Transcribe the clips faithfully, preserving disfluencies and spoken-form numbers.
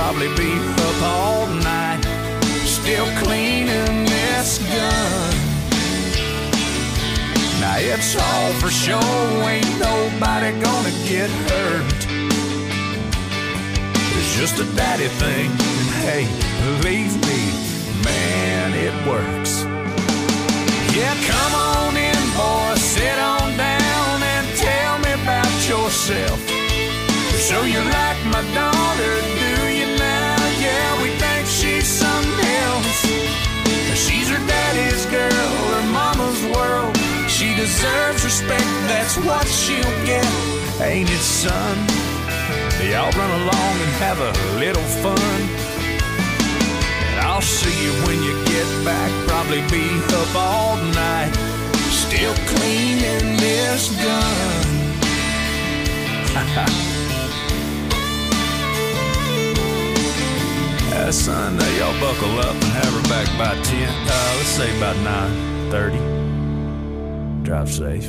probably be up all night, still cleaning this gun. Now it's all for show, ain't nobody gonna get hurt. It's just a daddy thing, and hey, believe me, man, it works. Yeah, come on in, boy, sit on down and tell me about yourself. So you like my daughter, do you now? Yeah, we think she's something else. She's her daddy's girl, her mama's world. She deserves respect, that's what she'll get. Ain't it, son? Y'all run along and have a little fun. And I'll see you when you get back. Probably be up all night, still cleaning this gun. uh, son, uh, y'all buckle up and have her back by ten. Uh, let's say about nine thirty. Drive safe.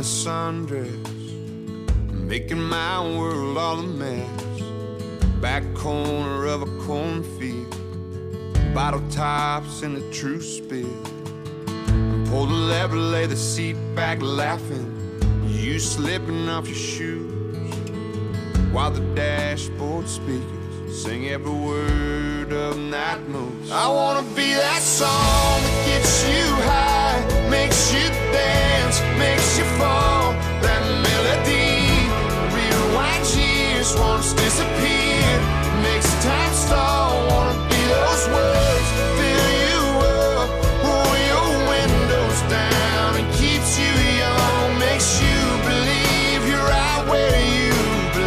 sundress, making my world all a mess. Back corner of a cornfield, bottle tops in a true spill. Pull the lever, lay the seat back laughing, you slipping off your shoes, while the dashboard speakers sing every word of Night Moves. I wanna be that song that gets you high, makes you dance, makes you fall. That melody rewinds years, once disappeared, makes time stall. Wanna be those words, fill you up, roll your windows down, and keeps you young, makes you believe you're right where you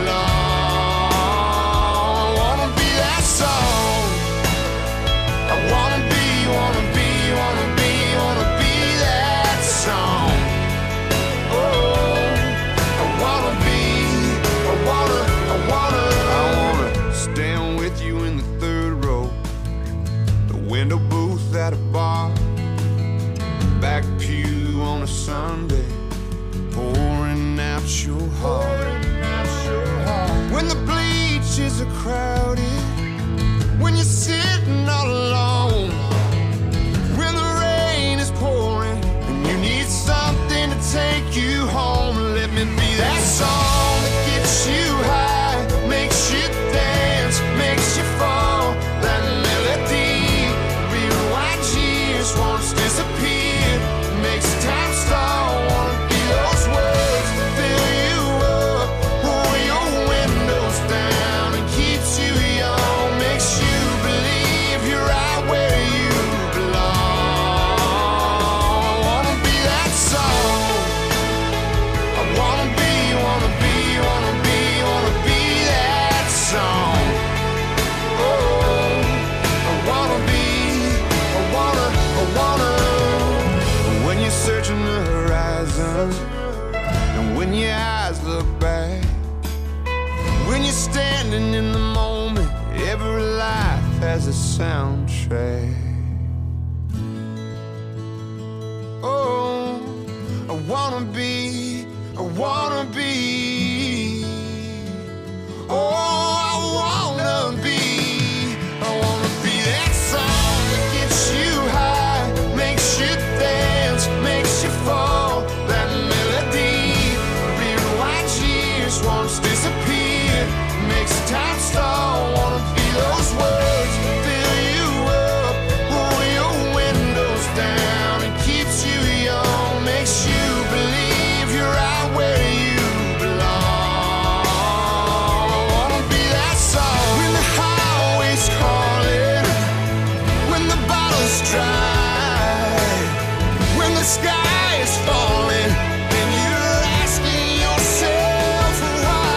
belong. I wanna be that song. I wanna be, wanna be, wanna be, wanna be that song. Oh, I wanna be, I wanna, I wanna, I wanna stand with you in the third row, the window booth at a bar, back pew on a Sunday, pouring out your heart. When the bleachers are crowded, when you're sitting all alone, when the rain is pouring and you need something to take you home, let me be that song that gets you high, makes you dance, makes you fall. That melody rewinds years, once disappeared, makes time stall. Wanna be those words, fill you up, roll your windows down, and keeps you young, makes you believe you're right where you belong. I wanna be that song. I wanna be, wanna be, wanna be, wanna be that song. Oh, I wanna be, I wanna, I wanna. When you're searching the horizon, and when your eyes look back, when you're standing in the moment, every life has a soundtrack. Oh, I wanna be, I wanna be. Oh, I wanna be, I wanna be that song that gets you high, makes you dance, makes you fall. That melody rewinds years, once disappeared, makes time stall. Wanna be those words, fill you up, roll your windows down, and keeps you young, makes you believe you're right where you belong. I wanna be that song. When the highway's calling, when the bottle's dry, when the sky is falling, and you're asking yourself why.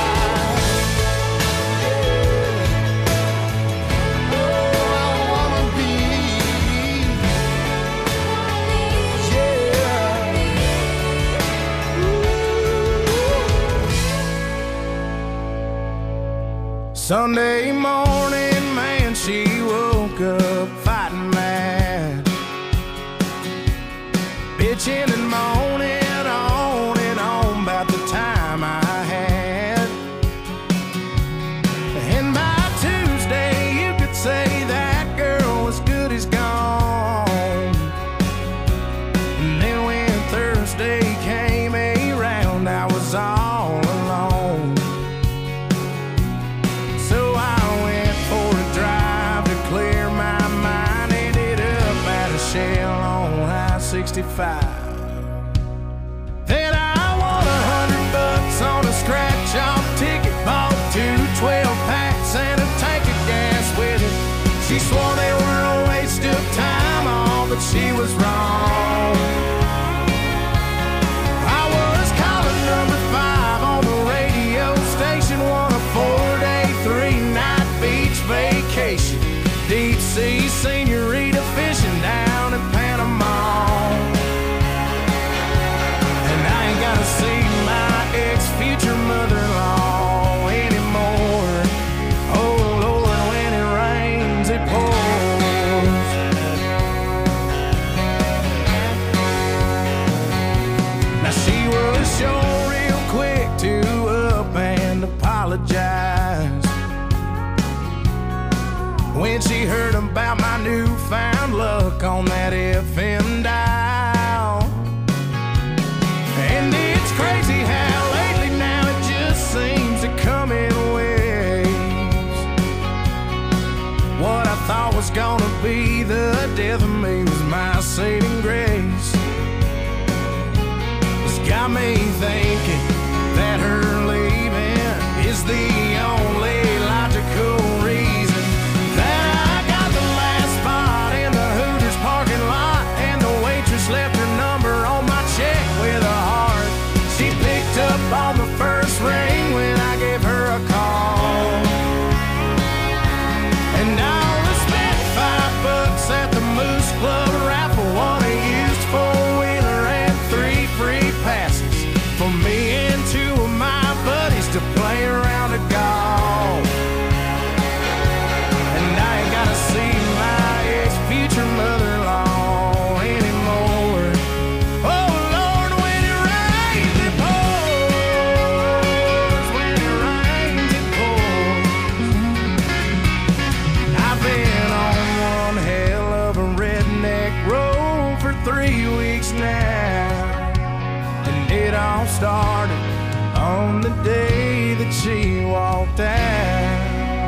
Oh, I wanna be, yeah. Sunday morning, man, she woke up fighting mad, bitching and moaning on and on about the time I had. And by Tuesday, you could say that girl was good as gone. And then when Thursday came around, I was all alone. So I went for a drive to clear my mind, ended up at a Shell on I sixty-five. Then I won a hundred bucks on a scratch-off ticket, bought two twelve packs and a tank of gas with it. She swore they were a waste of time, all, but she was wrong. I was calling number five on the radio station, won a four-day, three-night beach vacation, deep sea senorita fishing down in Panama. And I ain't gotta see my ex-future mother-in-law anymore. Oh Lord, when it rains, it pours. when she heard about my newfound luck on that F M dial. And it's crazy how lately now it just seems to come in waves. What I thought was gonna be the death of me was my saving grace. It's got me thinking that her leaving is the only logical reason that I got the last spot in the Hooters parking lot, and the waitress left her number on my check with a heart. She picked up on the first ring when I gave her a call, and I only spent five bucks at the Moose Club raffle, won a used four-wheeler and three free passes for me and two of my buddies to play around a golf. And I ain't gotta see my ex-future mother-in-law anymore. Oh Lord, when it rains it pours, when it rains it pours. I've been on one hell of a redneck road for three weeks now, and it all started on the day that she walked out.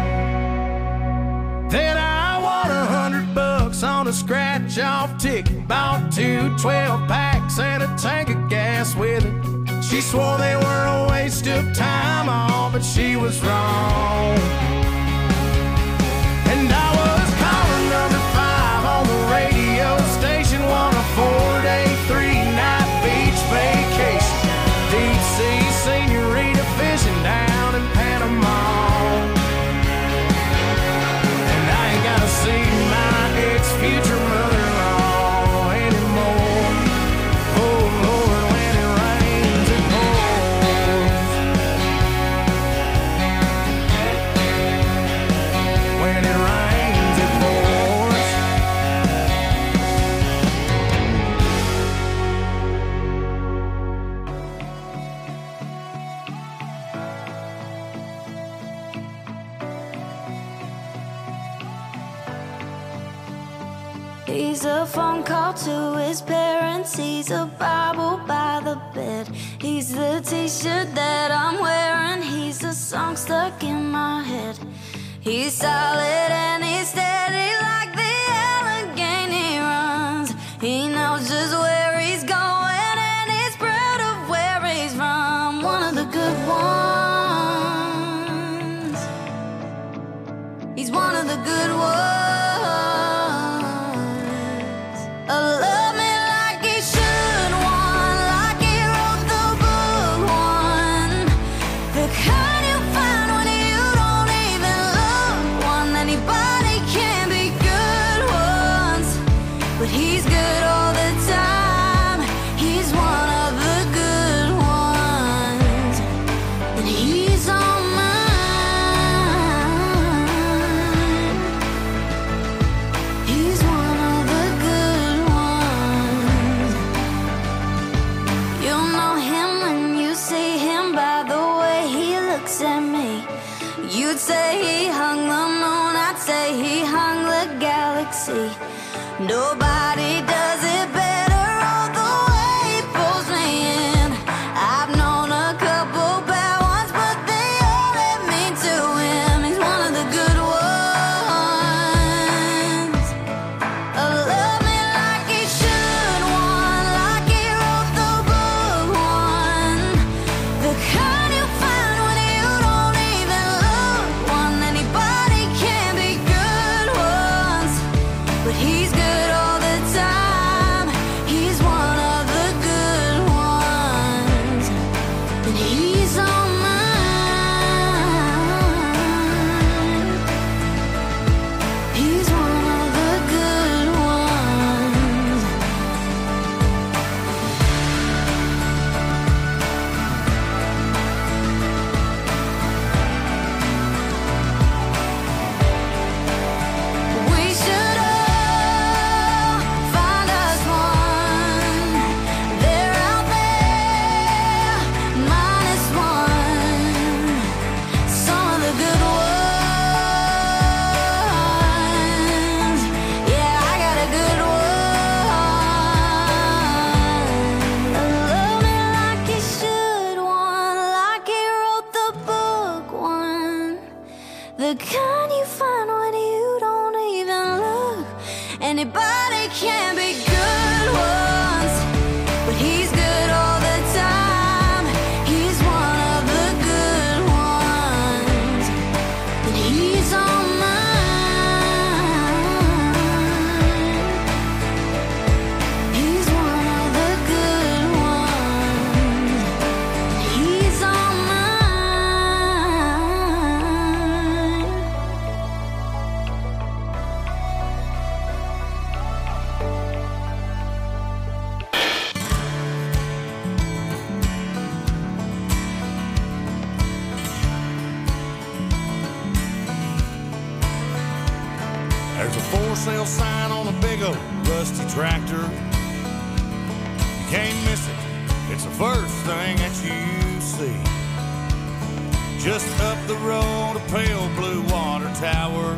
Then I won a hundred bucks on a scratch-off ticket, bought two twelve packs and a tank of gas with it. She swore they were a waste of time, all, but she was wrong. And I was calling number five on the radio station, won a four-day, three-night beach vacation, deep sea senorita fishing down in Panama. And I ain't gotta see my ex-future mother-in-law anymore. Oh Lord, when it rains it pours. When it rains it pours. He's a phone call to his parents. He's a Bible by the bed. He's the t-shirt that I'm wearing. He's a song stuck in my head. He's solid and he's steady like the Allegheny runs. He knows just where he's going and he's proud of where he's from. One of the good ones. He's one of the good ones. Love me like he should, one like he wrote the book, one the kind you find when you don't even look, one anybody can be good ones, but he's good all the time. He's one of the good ones, and he's on mine. He's one of the good ones. You'll know him when you see him by the way he looks at me. You'd say he hung the moon, I'd say he hung the galaxy. Nobody does it better, all the way he pulls me in. I've known a couple bad ones, but they all led me to him. He's one of the good ones. Love me like he should, one like he wrote the book, one the kind you find when you don't even look, one anybody can be good ones, but he's good all the time. find when you don't even look. Anybody can be good once, but he's good all the time. He's one of the good ones, and he's on mine. He's one of the good ones, he's on mine. There's a for sale sign on a big old rusty tractor. You can't miss it, it's the first thing that you see. Just up the road, a pale blue water tower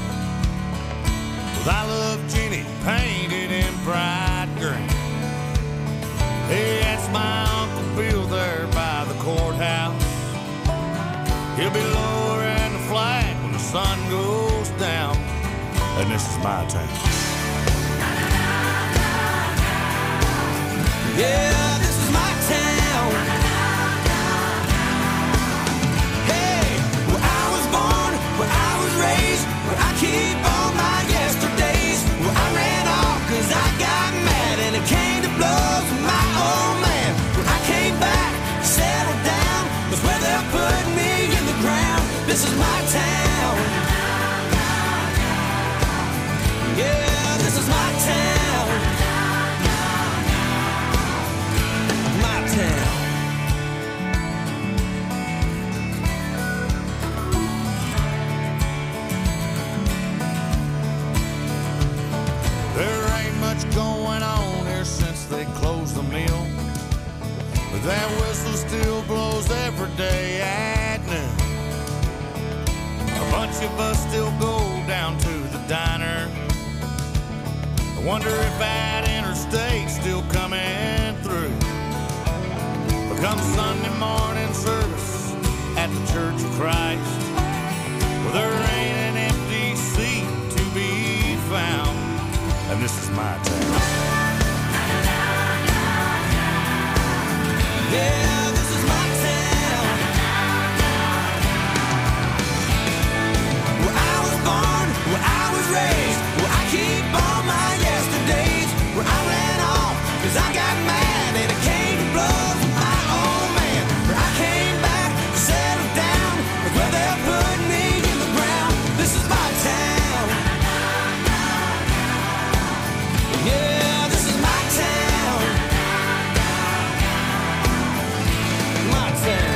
with I Love Jenny painted in bright green. Hey, that's my Uncle Bill there by the courthouse. He'll be lowering the flag when the sun goes down. And this is my town. Yeah, this is my town. Hey, where I was born, where I was raised, where I keep all my yesterdays, where I ran off cause I got mad and it came to blows with my old man. When I came back, settled down, that's where they're putting me in the ground. This is my town. Yeah, this is my town. My town. There ain't much going on here since they closed the mill, but that whistle still blows every day at noon. A bunch of us still go down to the diner. I wonder if that interstate's still coming through. But come Sunday morning service at the Church of Christ, well, there ain't an empty seat to be found. And this is my town. Yeah, this is my town. Where I was born, where I was raised, where I keep all my yesterdays, where I ran off cause I got mad and it came to blows with my old man. Where I came back, settled down, that's where they're putting me in the ground. This is my town. Yeah, this is my town. My town.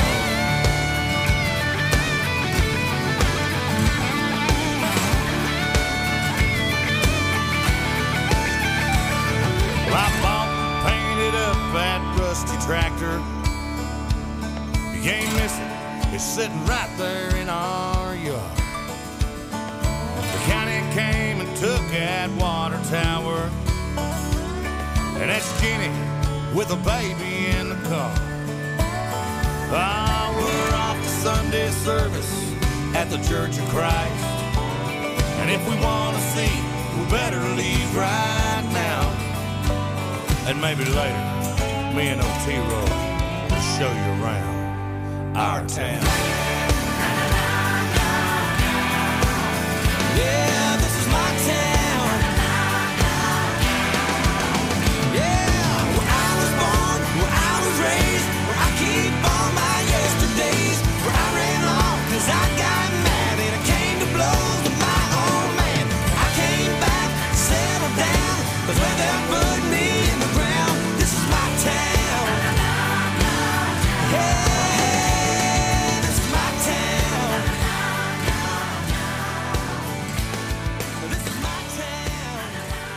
Well, I bought and painted up that rusty tractor. You can't miss it, it's sitting right there in our yard. The county came and took that water tower, and that's Jenny with a baby in the car. Ah, we're off to Sunday service at the Church of Christ, and if we want to see, we better leave right now. And maybe later, me and Otero will show you around our town. Yeah, this is my town. Yeah, where I was born, where I was raised, where I keep all my yesterdays, where I ran off cause I got mad and it came to blows with my old man. I came back, settled down, that's where they're putting me in the ground. This is my town. Yeah, this is my town. This is my town.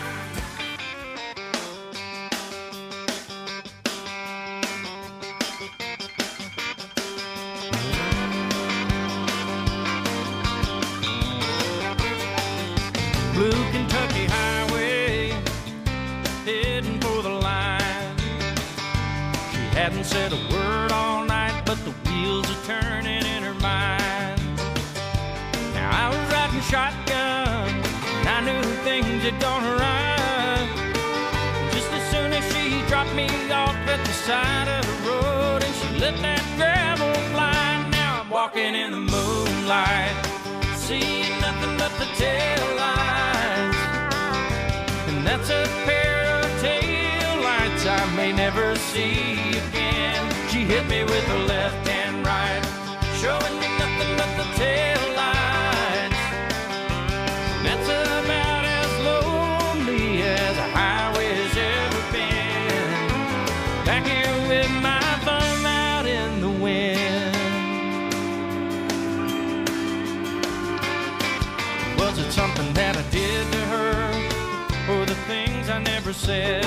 Blue Kentucky Highway, heading for the line. She hadn't said a word all night, but the wheels are turning in her mind. Now I was riding and shotgun. I knew things had gone right. Just as soon as she dropped me off at the side of the road and she let that gravel fly, now I'm walking in the moonlight, seeing nothing but the tail lights. And that's a pair of tail lights I may never see again. She hit me with her left and right, showing me nothing but the tail lights. And that's about as lonely as a highway's ever been. Back here with my thumb out in the wind. Was it something that I did to her, or the things I never said?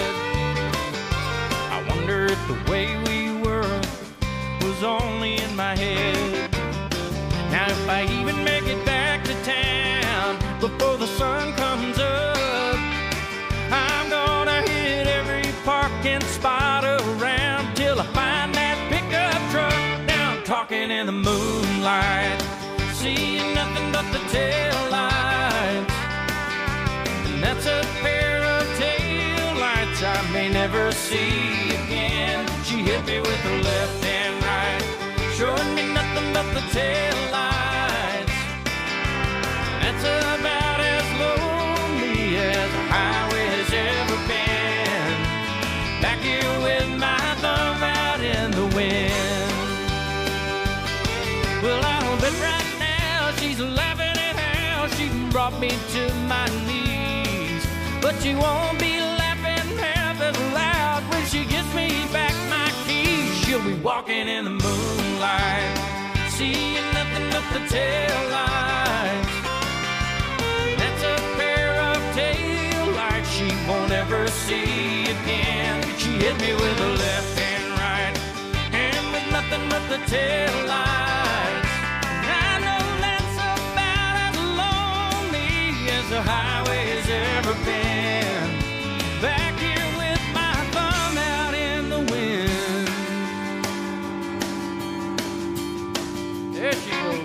I wonder if the way we were was only in my head. Now if I even make it back to town before the sun comes up, I'm gonna hit every parking spot around till I find that pickup truck. Now I'm talking in the moonlight, seeing nothing but the tail lights. And that's a pair of tail lights I may never see again. She hit me with her left and right, showing me nothing but the tail lights. That's about as lonely as a highway's ever been. Back here with my thumb out in the wind. Well, I'll bet right now she's laughing at how she brought me to my knees, but she won't be laughing half as loud when she gives me back my keys. She'll be walking in the moonlight, seeing nothing but the tail lights. That's a pair of tail lights she won't ever see again. She hit me with her left and right, and with nothing but the tail lights. I know that's about as lonely as the highway's ever been. Back here with my thumb out in the wind. There she goes.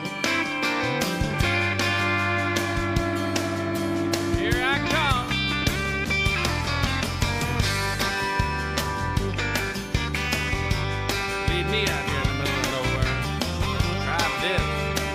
Here I come. Leave me out here in the middle of nowhere. Try this.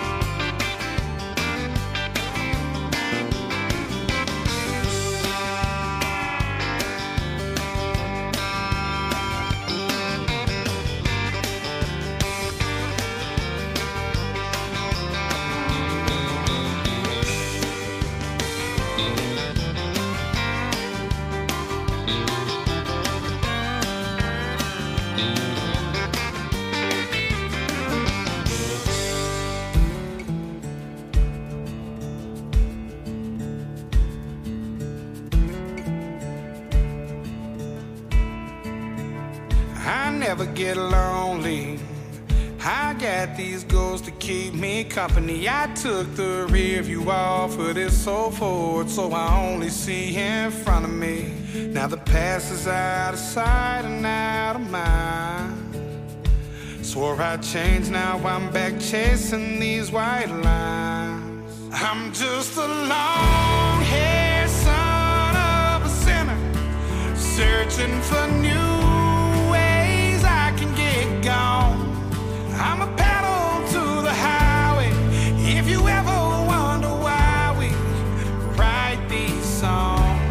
I never get lonely. I got these goals to keep me company. I took the rear view off of this old Ford, so I only see in front of me. Now the past is out of sight and out of mind. Swore I'd change, now I'm back chasing these white lines. I'm just a long-haired son of a sinner, searching for new ways I can get gone. I'm a pedal to the highway. If you ever wonder why we write these songs,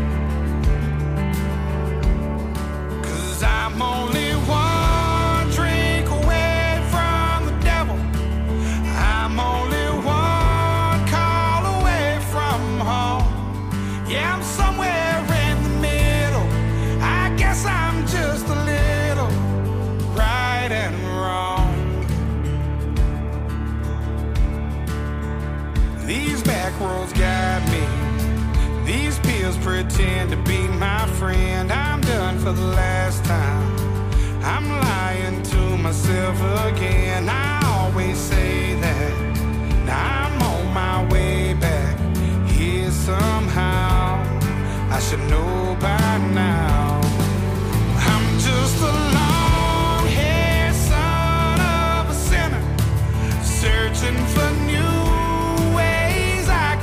'cause I'm only one drink away from the devil. I'm only one call away from home. Yeah, I'm somewhere in the middle. I guess I'm just a little right and wrong. These back roads guide me. These pills pretend to be my friend. I'm done for the last time. I'm lying to myself again. I always say that. Now I'm on my way back here somehow. I should know by now. I'm just a long-haired son of a sinner, searching for new ways I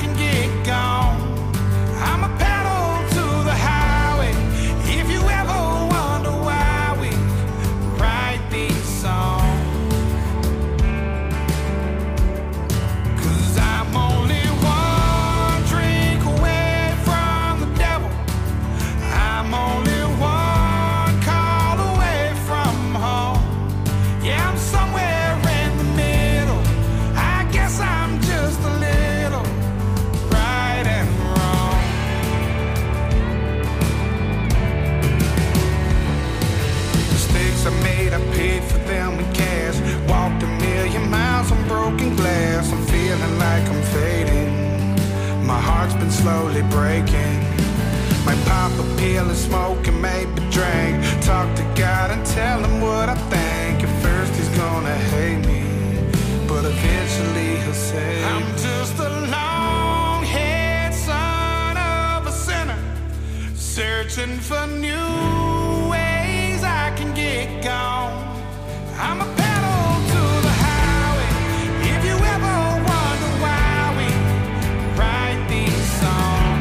been slowly breaking. Might pop a pill and smoke and maybe drink. Talk to God and tell him what I think. At first he's gonna hate me, but eventually he'll say I'm just a long-haired son of a sinner, searching for new ways I can get gone. I'm a pedal to the highway. If you ever wonder why we write these songs,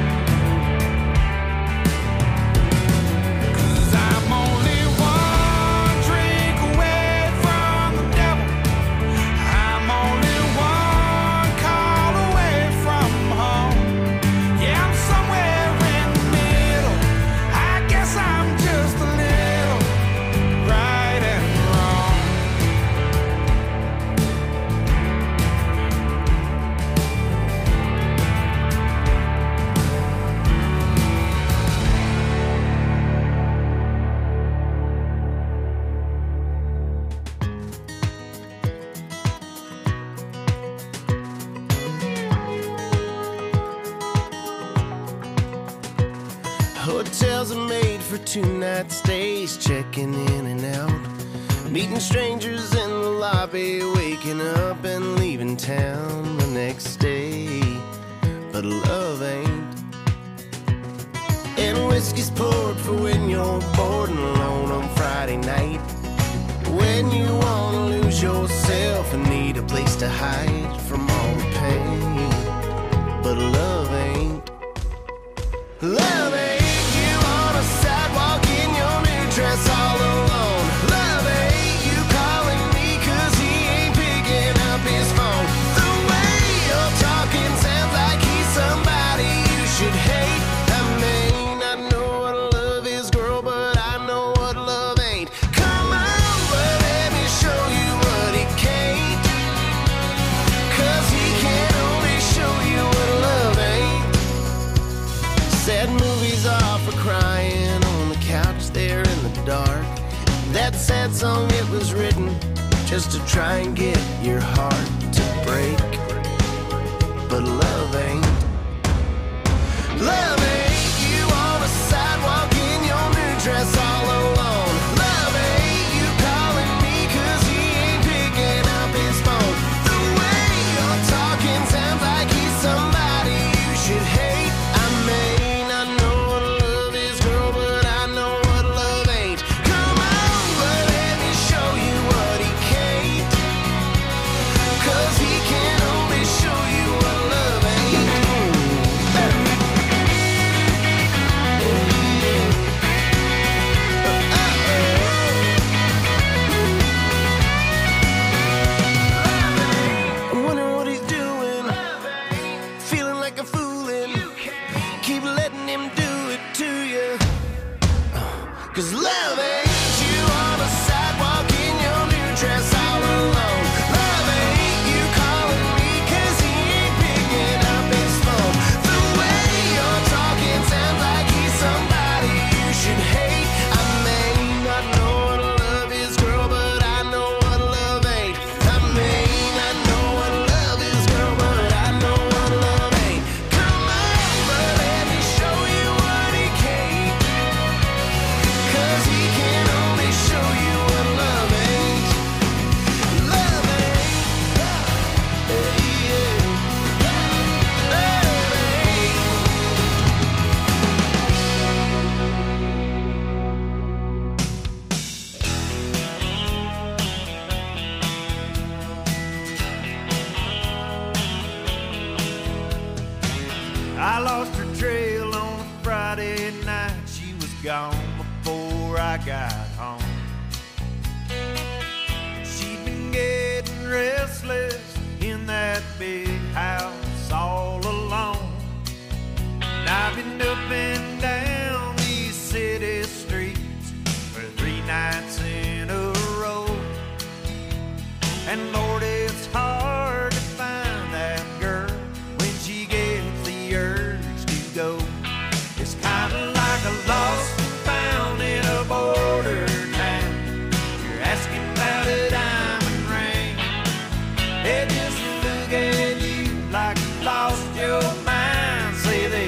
'cause I'm only one drink away from the devil. I'm only one call away from home. Yeah, I'm somewhere in the middle. I guess I'm just a little right and wrong. Hotels are made for two-night stays, checking in and out, meeting strangers in the lobby, waking up and leaving town the next day. But love ain't. And whiskey's poured for when you're bored and alone on Friday night, when you wanna lose yourself and need a place to hide from all the pain. But love ain't. Love ain't. Sidewalk in your new dress all alone. Love ain't you calling me 'cause he ain't picking up his phone. The way you're talking sounds like he's somebody you should hate. I may not know what love is, girl, but I know what love ain't. Come on, but let me show you what he can't, 'cause he can only show you what love ain't. Sad movies are for crying couch there in the dark. That sad song, it was written just to try and get your heart to break. But love ain't. Love ain't you on a sidewalk in your new dress all alone. Love ain't you calling me 'cause he ain't picking up his phone. The way you're talking sounds like he's somebody you should hate. I may not know what love is, girl, but I know what love ain't. Come on, but let me show you what he can't, 'cause he can only show you what love ain't. I'm wondering what he's doing, feeling like a foolin'. Keep letting him do it to you, 'cause love ain't you on a sidewalk in your new dress all alone. Love ain't you calling me 'cause he ain't picking up his phone. The way you're talking sounds like he's somebody you should hate. I may not know what love is, girl, but I know what love ain't. I may not know what love is, girl, but I know what love ain't. Come on, but let me show you what he can't, 'cause he can only show you what love ain't. Love ain't. Yeah, yeah. Love ain't. I lost her trail on a Friday night. She was gone before I got home. She'd been getting restless in that big house all alone. And I've been up and down these city streets for three nights in a row. And Lord, it's hard to find that girl when she gets the urge to go. It's kinda like a lost and found in a border town. You're asking about a diamond ring. They just look at you like you lost your mind. Say they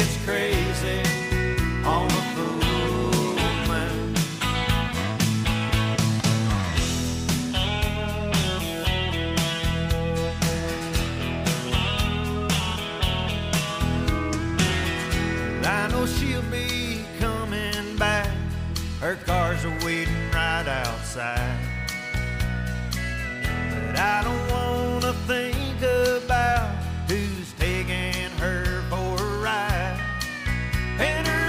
gets crazy on the full moon. I know she'll be coming back. Her cars are waiting right outside. But I don't wanna think about who's taking her for a ride. And her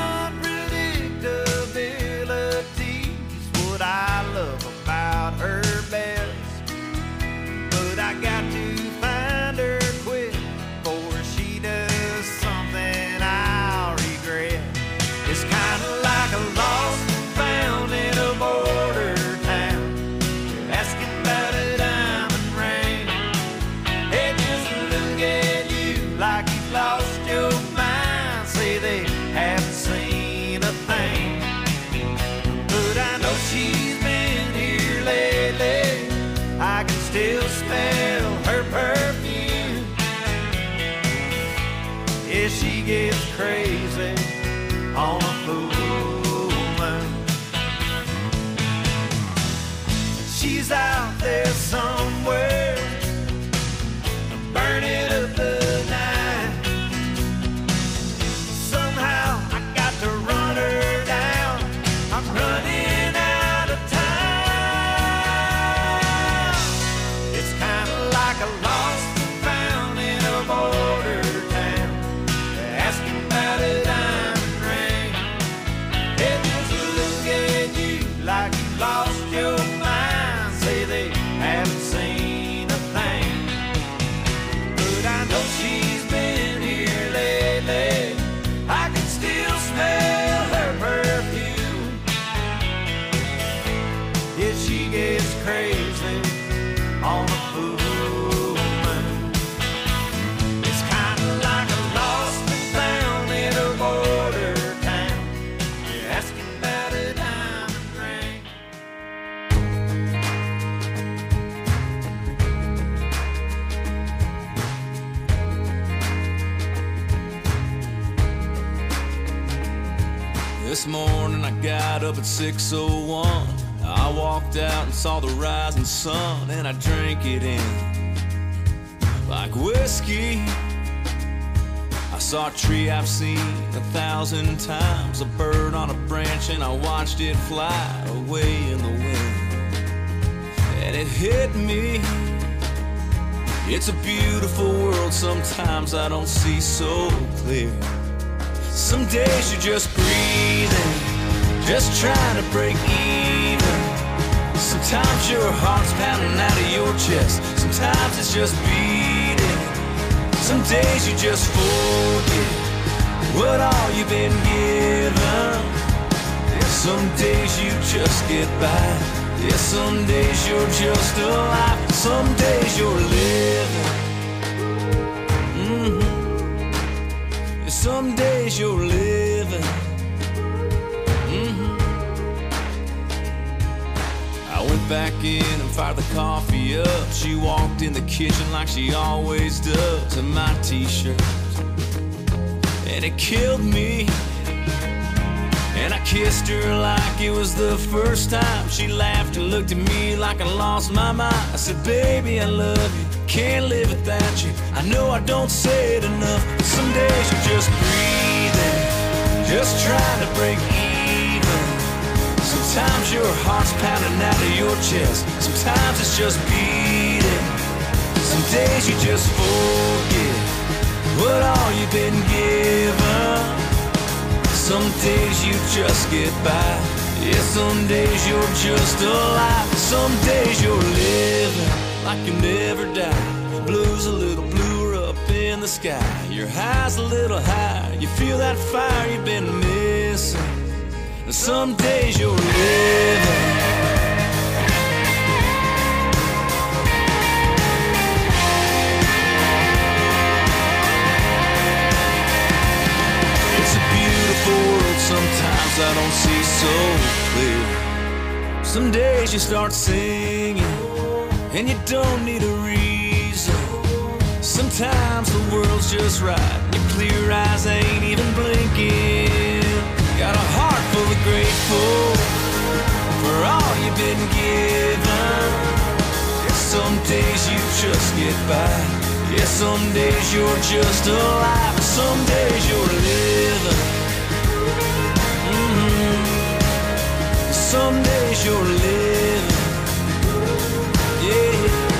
unpredictability's what I love about her best. But I got to find her quick before she does something I'll regret. It's kinda like a lost and found in a border town. You're asking about a diamond ring. They just look at you like you've lost your mind. Say they haven't seen a thing. But I know she's been here lately. I can still smell her perfume. Yeah, she gets crazy on a full moon. She's out there somewhere, burning up the night. Somehow I got to run her down. I'm running out of time. It's kind of like a lost and found in a border town. They're asking about a diamond ring. They just look at you like you lost your mind. Say they haven't seen a thing. But I know she's been here lately. I can still smell her perfume. Yeah, she gets crazy on the full moon. It's kinda like a lost and found in a border town. You're asking about a diamond ring. This morning I got up at six oh one. I walked out and saw the rising sun, and I drank it in like whiskey. I saw a tree I've seen a thousand times, a bird on a branch, and I watched it fly away in the wind. And it hit me, it's a beautiful world, sometimes I don't see so clear. Some days you're just breathing, just trying to break even. Sometimes your heart's pounding out of your chest, sometimes it's just beating. Some days you just forget what all you've been given. And some days you just get by. Yeah, some days you're just alive, some days you're living. Mm-hmm. Yeah, some days you're living. Mm-hmm. I went back in and fired the coffee up. She walked in the kitchen like she always does, in my t-shirt, and it killed me. And I kissed her like it was the first time. She laughed and looked at me like I lost my mind. I said, baby, I love you, can't live without you. I know I don't say it enough, but some days you're just breathing, just trying to break even. Sometimes your heart's pounding out of your chest, sometimes it's just beating. Some days you just forget what all you've been given. Some days you just get by. Yeah, some days you're just alive. Some days you're living like you never die. Blue's a little bluer up in the sky. Your high's a little higher. You feel that fire you've been missing. And some days you're living. Sometimes I don't see so clear. Some days you start singing and you don't need a reason. Sometimes the world's just right. Your clear eyes ain't even blinking. Got a heart full of grateful for all you've been given. Some days you just get by. Yeah, some days you're just alive. Some days you're living. Mm-hmm. Some days you're living. Yeah.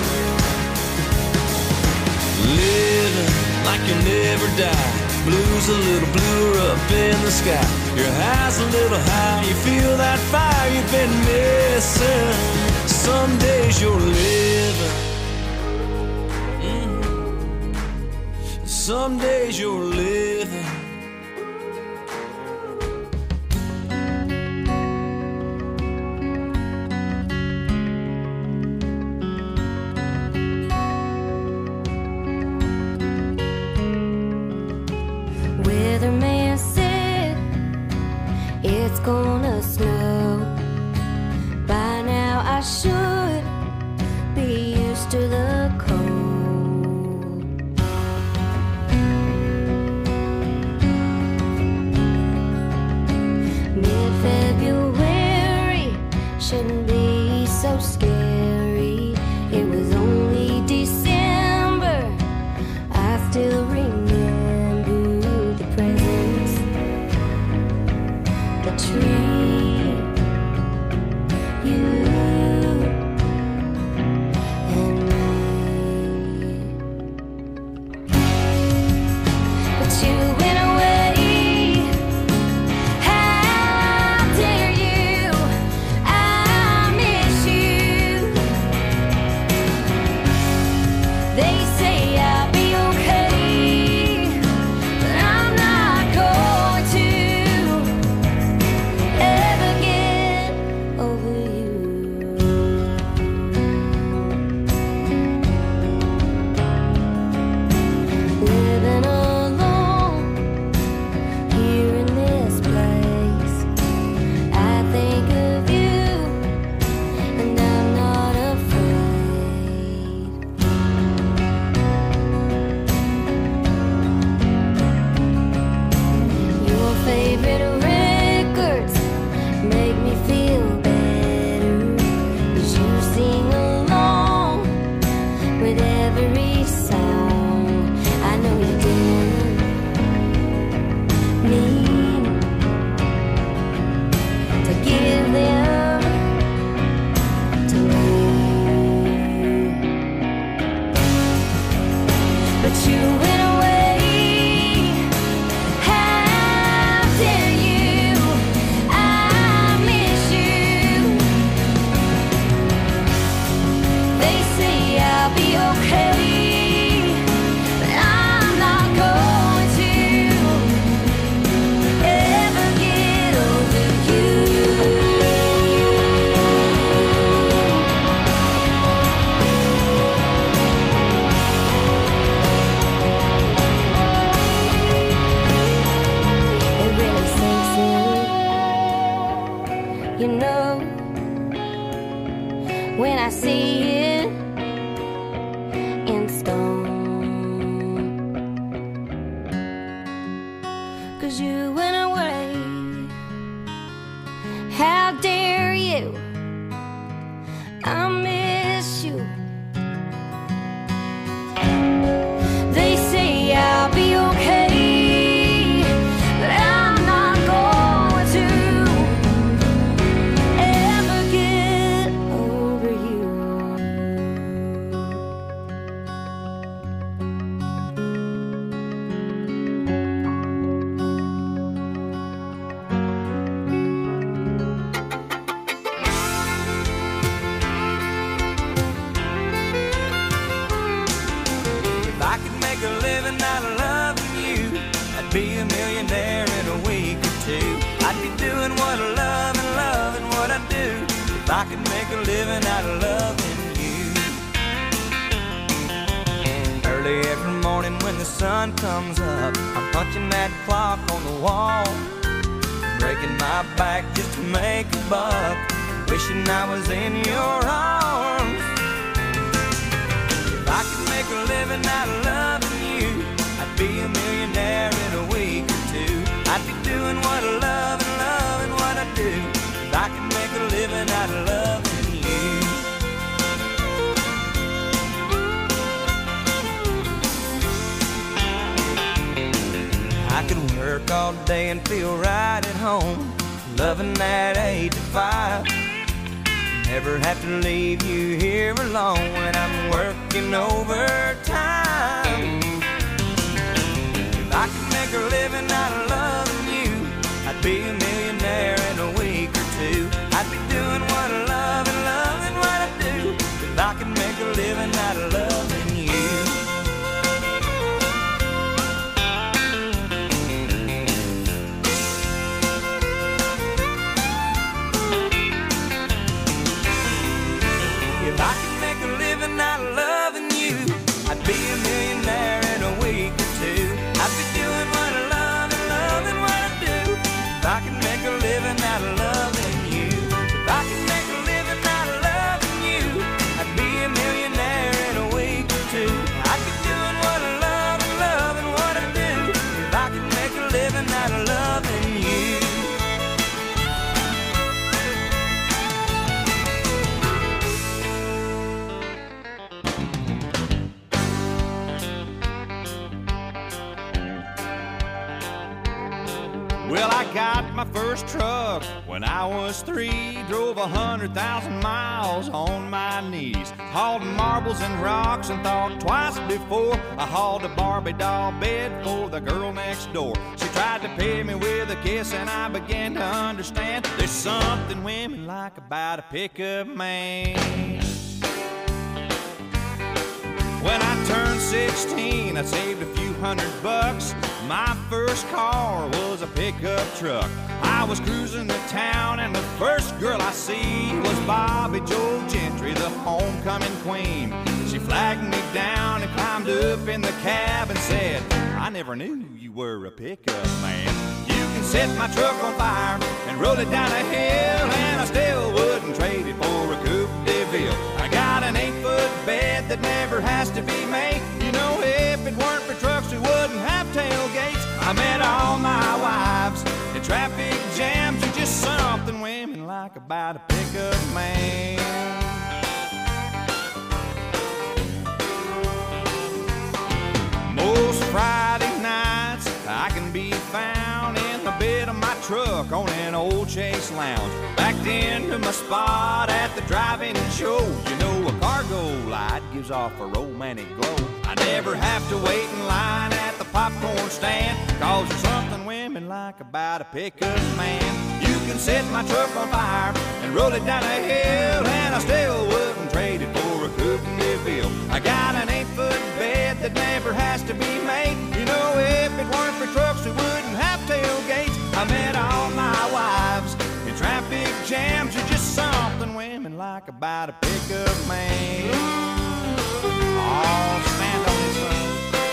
Living like you never die. Blue's a little bluer up in the sky. Your high's a little high. You feel that fire you've been missing. Some days you're living. Mm-hmm. Some days you're living. Weatherman said it's gonna snow. By now I should be used to the cold. Mid-February shouldn't be so scary. It was only December. I still remember the presents, the tree, you and me. But you went away. How dare you? I miss you. They say I'll be okay, but I'm not going to ever get over you. Living alone here in this place, I think of you and I'm not afraid. Your favorite records make me feel better, 'cause you sing along with every song. I know you didn't mean to give them to me, but you went away. How dare you? I miss you. They say I'll be okay, but I'm not going to ever get over you. It really sinks in, you know, when I see it in stone. 'Cause you went away. How dare you? I miss you. They say I'll be okay, but I'm not going to ever get over you. If I could make a living out of loving you, I'd be a millionaire in a week or two. I'd be doing what I love and loving what I do. If I could make a living out of loving you. Early every morning when the sun comes up, I'm punching that clock on the wall, breaking my back just to make a buck, wishing I was in your arms. If I could make a living out of love millionaire in a week or two. I'd be doing what I love and loving what I do. If I could make a living out of loving you. I could work all day and feel right at home, loving that eight to five. Never have to leave you here alone when I'm working overtime. If I could make a living out of loving you, I'd be a millionaire in a week or two. I'd be doing what I love and loving what I do. If I could make a living out of loving you. If I could make a living out of loving you, I'd be a millionaire in a week or two. I'd be doing what I love and loving what I do. If I could make a living out of loving you. If I could make a living out of loving you, I'd be a millionaire in a week or two. I'd be doing what I love and loving what I do. If I could make a living out of loving you. Well, I got my first truck when I was three. Drove a hundred thousand miles on my knees. Hauled marbles and rocks and thought twice before I hauled a Barbie doll bed for the girl next door. She tried to pay me with a kiss and I began to understand there's something women like about a pickup man. When I turned sixteen, I saved a few hundred bucks. My first car was a pickup truck. I was cruising the town and the first girl I see was Bobby Joe Gentry, the homecoming queen. She flagged me down and climbed up in the cab and said, I never knew you were a pickup man. You can set my truck on fire and roll it down a hill, and I still wouldn't trade it for a Coupe de Ville. I got an eight-foot bed that never has to be made. You know, if it weren't for trucks, we wouldn't have tailgates. I met all my wives in traffic jams. There's just something women like about a pickup man. Most Friday nights I can be found in the bed of my truck on an old Chase Lounge, backed into my spot at the drive-in show. You know, a cargo light gives off a romantic glow. I never have to wait in line at the popcorn stand, cause there's something women like about a pickup man. You can set my truck on fire and roll it down a hill, and I still wouldn't trade it for a Coupe de Ville. I got an eight-foot bed that never has to be made. You know, if it weren't for trucks, we wouldn't have tailgates. I met all my wives in traffic jams. There's just something women like about a pickup man. Oh, stand on this one.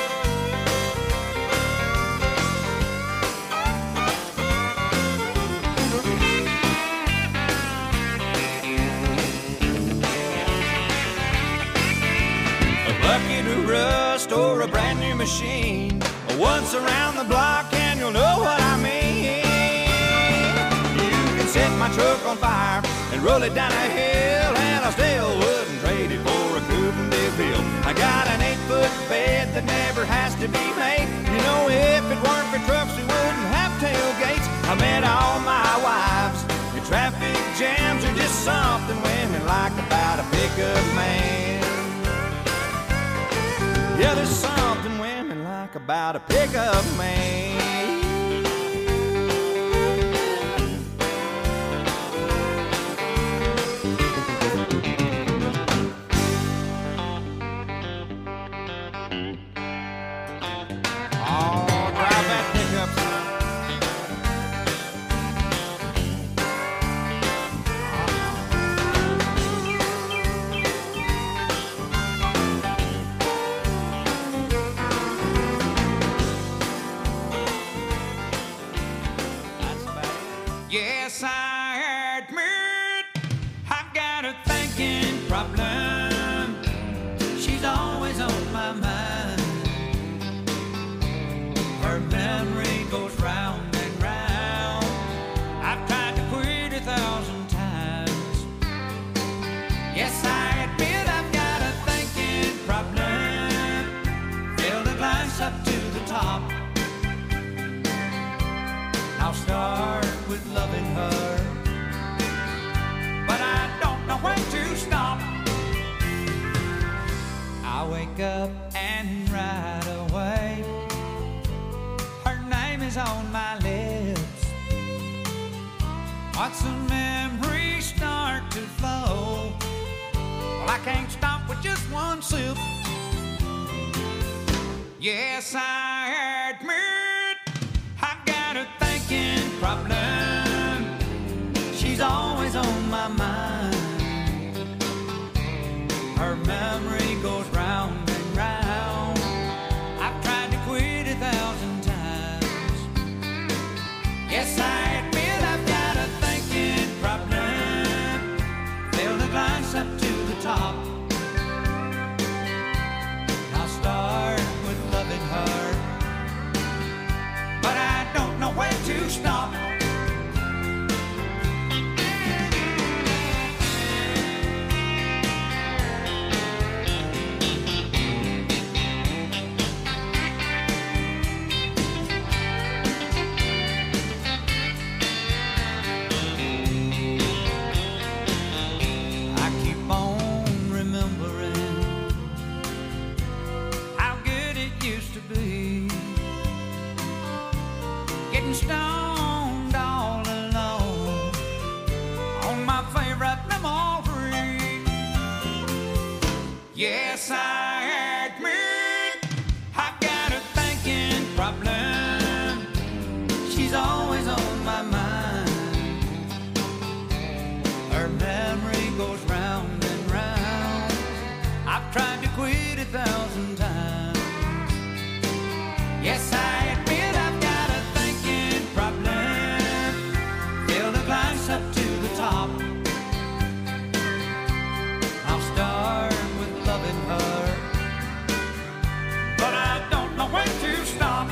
A bucket of rust or a brand new machine, once around the block and you'll know what I mean. You can set my truck on fire and roll it down a hill, and I still wouldn't trade it for a Coupe de Ville. I got an eight-foot bed that never has to be made. You know, if it weren't for trucks, we wouldn't have tailgates. I met all my wives in traffic jams. There's just something women like about a pickup man. Yeah, there's something women like about a pickup man. Oh, drive that pickup, son. I'll start with loving her, but I don't know when to stop. I wake up and right away her name is on my lips. Watch the memories start to flow. Well, I can't stop with just one sip. Yes, I admit I've got a thinking problem. She's always on my mind. Her memory goes round and round. I've tried to quit a thousand times. Yes, I admit I've got a thinking problem. Fill the glass up to the top. I'll start with loving her, but I don't know when to stop. Stoned all alone on my favorite memory. Yes, I admit I've got a thinking problem. She's always on my mind. Her memory goes round and round. I've tried to quit a thousand times. Yes, I admit I've got a up to the top. I'll start with loving her, but I don't know when to stop.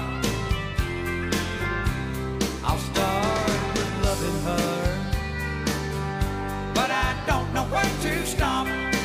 I'll start with loving her, but I don't know when to stop.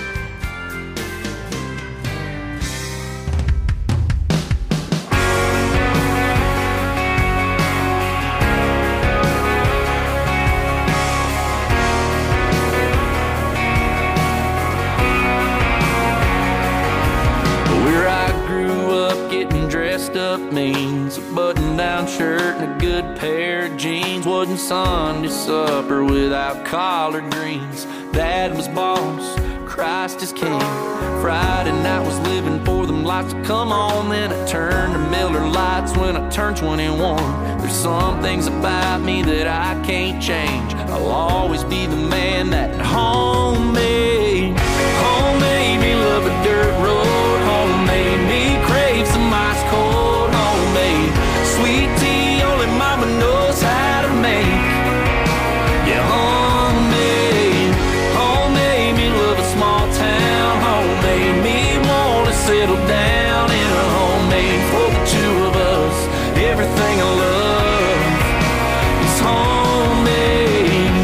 Dressed up means a button-down shirt and a good pair of jeans. Wasn't Sunday supper without collard greens. Dad was boss, Christ is king. Friday night was living for them lights to come on. Then I turned to Miller Lights when I turned twenty-one. There's some things about me that I can't change. I'll always be the man that home made. Home made me love a dirt road. Home made me crave some ice cold. Homemade sweet tea only mama knows how to make. Yeah, homemade. Home made me love a small town. Home made me wanna settle down in a homemade for the two of us. Everything I love is homemade.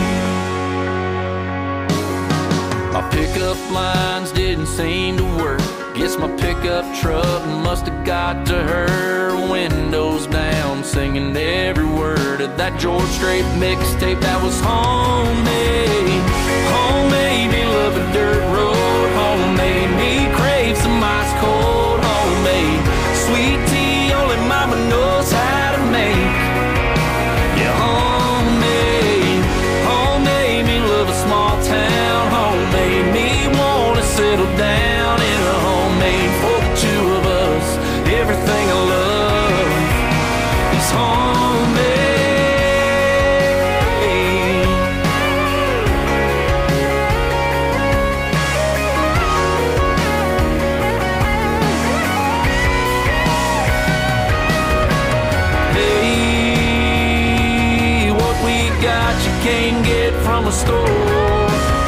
My pickup lines didn't seem to work. Guess my pickup truck must have got to her. Windows down, singing every word of that George Strait mixtape that was homemade. Homemade me love a dirt road. Homemade me crave some ice cold. Homemade sweet tea only mama knows how to make. Yeah, homemade. Homemade me love a small town. Homemade me wanna settle down in a homemade for the two of us. Everything I love is homemade. Hey, what we got you can't get from a store.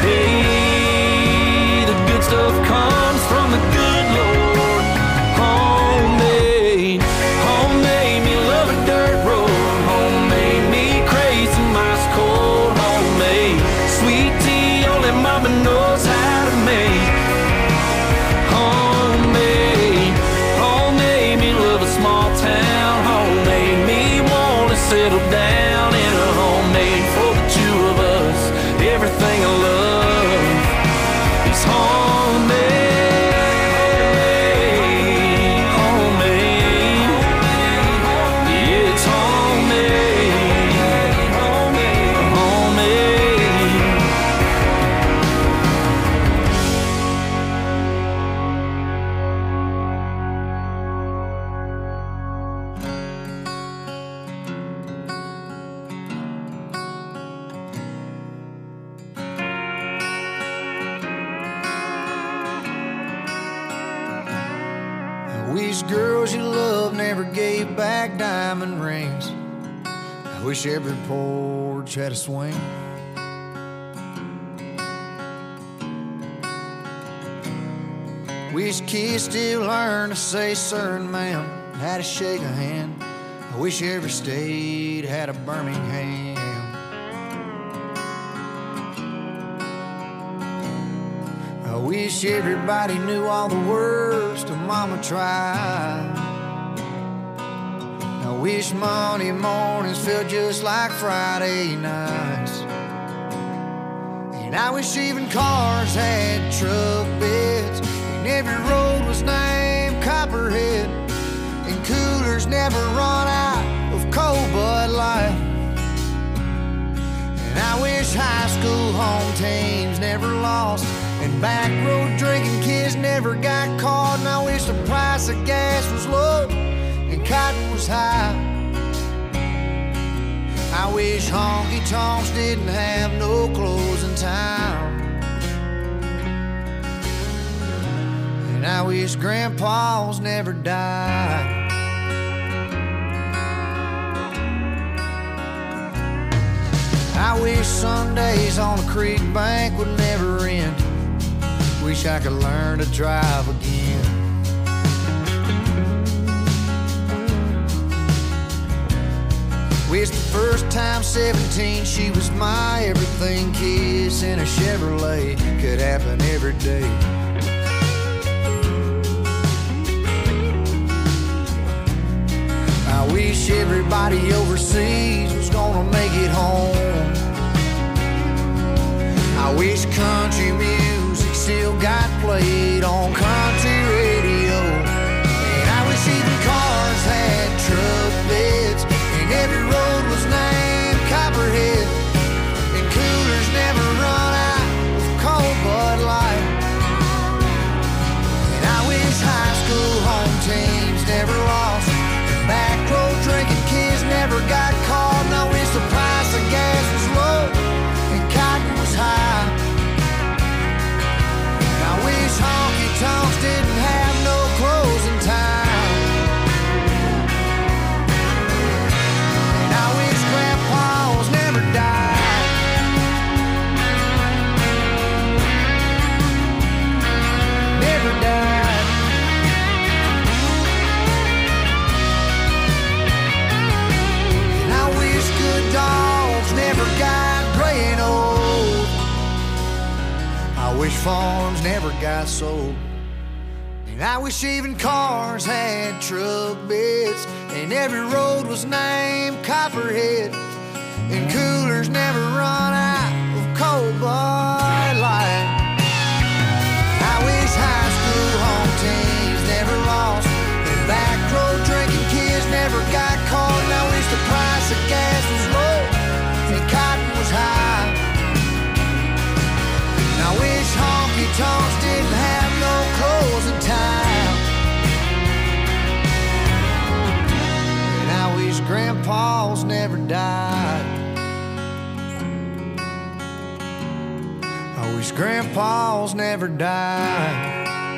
Hey, the good stuff comes from the good Lord. Homemade, homemade me love a dirt road. Homemade me crave some ice cold. Homemade sweet tea only mama knows how to make. Homemade, homemade me love a small town. Homemade me wanna settle down wish girls you love never gave back diamond rings. I wish every porch had a swing. Wish kids still learn to say sir and ma'am, how to shake a hand. I wish every state had a Birmingham. I wish everybody knew all the words to Mama Tried. I wish Monday mornings felt just like Friday nights. And I wish even cars had truck beds, and every road was named Copperhead, and coolers never run out of cold Bud Light. And I wish high school home teams never lost, and back road drinking kids never got caught. And I wish the price of gas was low and cotton was high. I wish honky-tonks didn't have no closing time. And I wish grandpas never died. I wish Sundays on the creek bank would never end. Wish I could learn to drive again. Wish the first time seventeen she was my everything. Kiss in a Chevrolet could happen every day. I wish everybody overseas was gonna make it home. I wish country music still got played on country radio. And I wish even cars had truck beds, and every road was named Copperhead, and coolers never run out of cold Bud Light. And I wish high school home teams never lost, and back road drinking kids never got caught. And I wish the price of gas was low and cotton was high. And I wish honky-tonks didn't have no closing time. And I wish grandpas never died. Never died. And I wish good dogs never got gray and old. I wish farms never got sold. And I wish even cars had truck beds, and every road was named Copperhead, and coolers never run out of cold Bud Light. I wish high school home teams never lost, and back road drinking kids never got caught. And I wish the price of gas was low and cotton was high. And I wish honky-tonks didn't have no closing time. And I wish grandpas never died. I wish grandpas never died.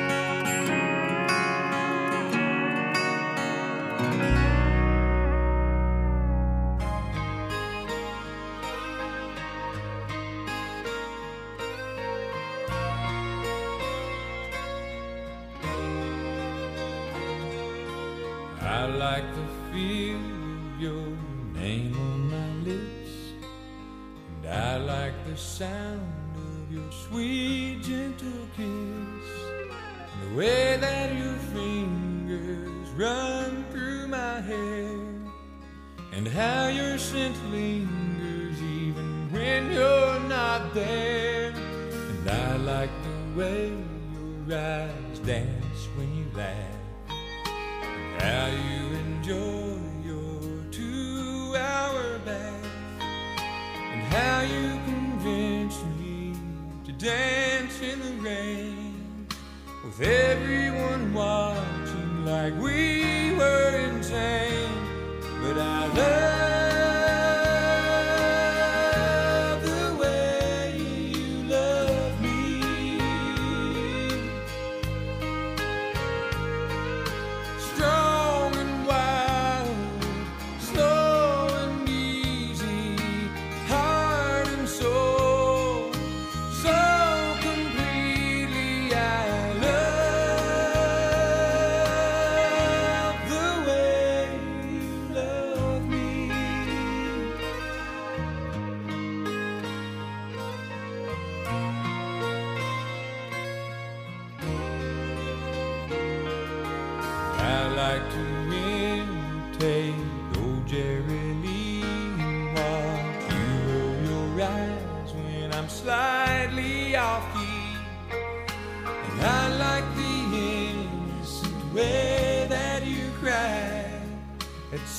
I like the feel of your name on my lips, and I like the sound of your sweet, gentle kiss, and the way that your fingers run through my hair, and how your scent lingers even when you're not there. And I like the way your eyes dance when you laugh, how you enjoy your two-hour bath, and how you convince me to dance in the rain, with everyone watching like we were insane. But I love the way you love me.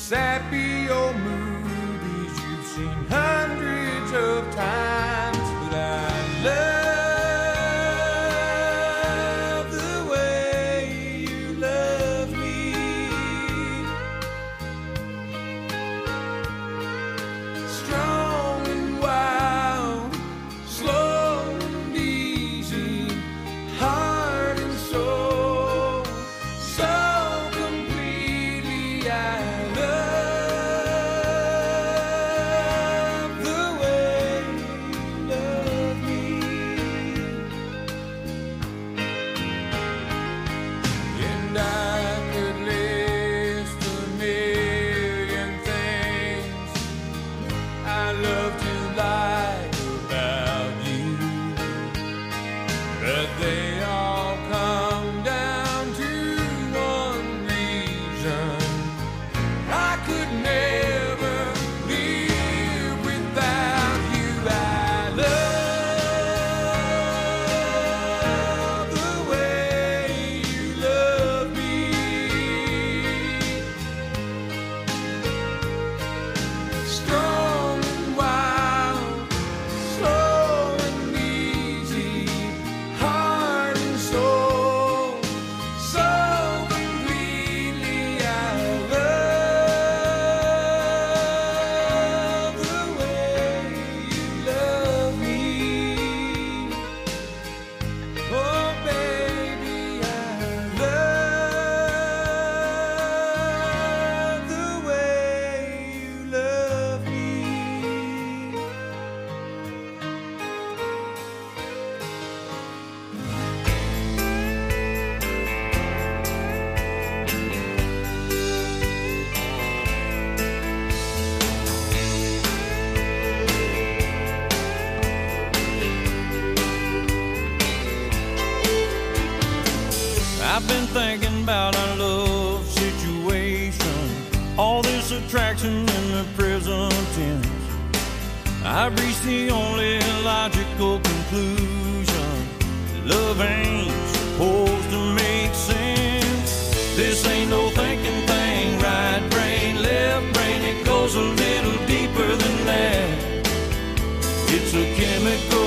sappy old movies you've seen hundreds of times. But I love the way you love me. Strong and wild, slow and easy, heart and soul, so completely I love the way you love me. And I could list a million things I love to like about you, but they all come down to one reason: I could never live without you. I love the way you love me. Strong and wild, slow and easy, heart and soul, so completely I love the way you love me. Oh baby, I love the way you love me. I've been thinking about our love situation, all this attraction in the present tense. I've reached the only logical conclusion: love ain't supposed to make sense. This ain't no thinking thing, right brain, left brain, it goes a little deeper than that. It's a chemical